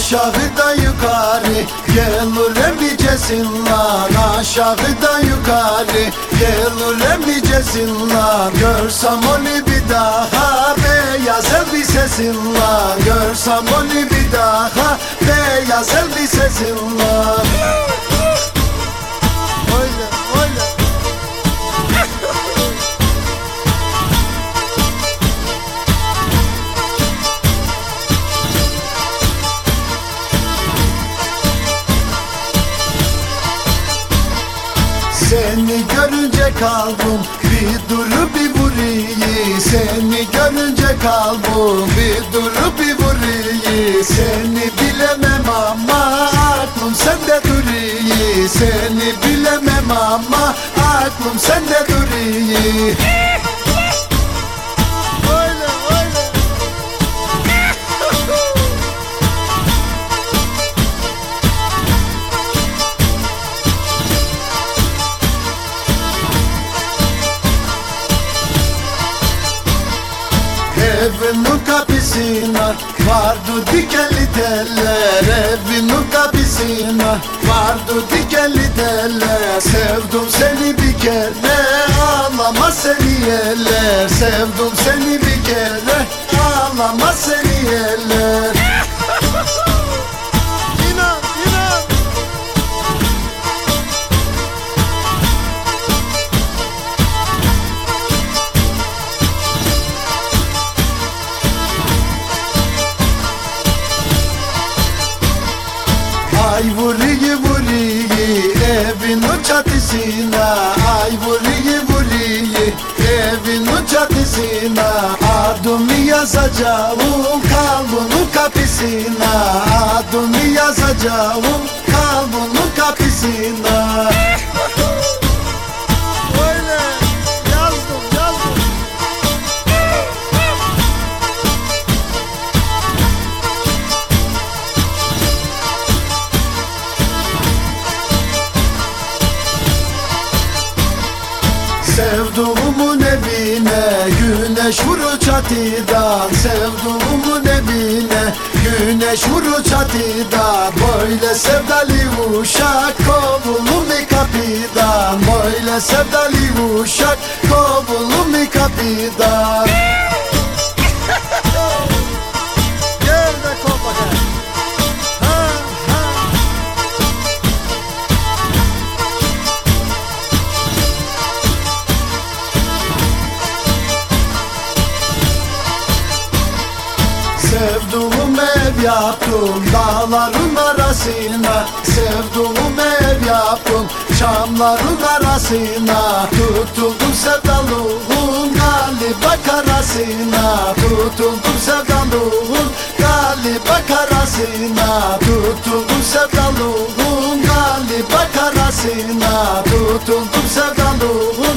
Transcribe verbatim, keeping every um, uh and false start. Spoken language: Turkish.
aşağıda yukarı gelir emlicesin lan. Aşağıda yukarı gelir emlicesin lan. Görsem onu bir daha beyaz elbisesin lan. Görsem onu bir daha beyaz elbisesin lan. Öyle öyle. Seni görünce kalbim bir durup bir vuruyor. Seni görünce kalbim bir durup bir vuruyor. Seni bilemem ama aklım sende duruyor. Seni bilemem ama aklım sende duruyor. Öyle öyle. Evinin kapısına vardı dikenli teller. Evinin kapısına vardı dikenli teller. Sevdim seni bir kere ağlama seni eller. Sevdim seni bir kere ağlama seni eller. İnan inan. Ay vuruyor vuruyor evin o çatısına. Ay vuruyor vuruyor evin o çatısına. Adımı yazacağım kalbinin kapısına. Adımı yazacağım kalbinin kapısına. Öyle yazdım yazdım. Sevduğumun evine güneş vurur çatıdan. Sevduğumun evine güneş vurur çatıdan. Böyle sevdalı uşak kovulur mu kapıdan? Böyle sevdalı uşak kovulur mu kapıdan? Gel de kov bakayım. Ha ha. Sevduğum ev yaptım dağların arasına. Sevduğum ev yaptım çamların arasına. Tutuldum sevdalığın galiba karasına. Tutuldum sevdalığın galiba karasına. Tutuldum sevdalığın galiba karasına. Tutuldum sevdalığın